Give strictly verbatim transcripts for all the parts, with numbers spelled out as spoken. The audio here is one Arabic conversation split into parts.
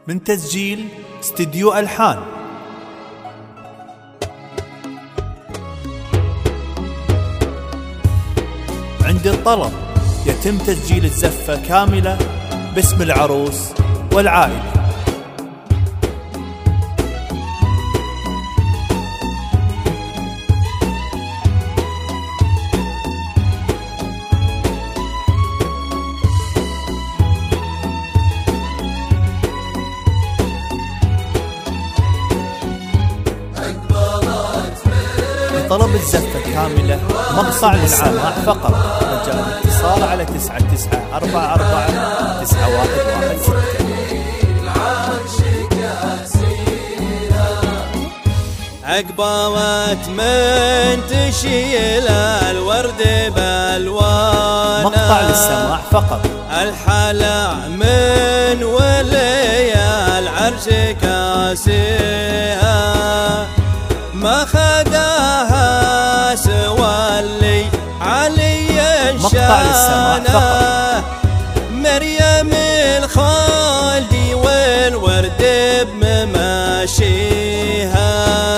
من تسجيل استديو ألحان. عند الطلب يتم تسجيل الزفة كاملة باسم العروس والعائلة. طلب الزفة كاملة مقطع للسماع فقط. مجال الاتصال على تسعة تسعة أربعة أربعة تسعة واحد واحد ستة. عقبات من تشيل الورد بالوان. مقطع للسماع فقط. الحلا من ولي العرش كاسيها ما خداها سوى اللي علي الشانة. مريم الخالدي والورد بمماشيها.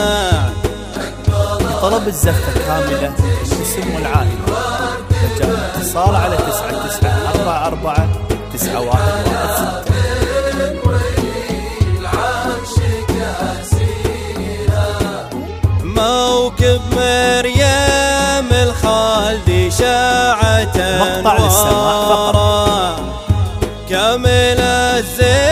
طلب الزفة كاملة الاسم والعائلة. مجال الاتصال على تسعة تسعة أربعة أربعة تسعة واحد واحد ستة. موكب مريم الخالدي شاعة مقطع للسماع فقط. كامل الزين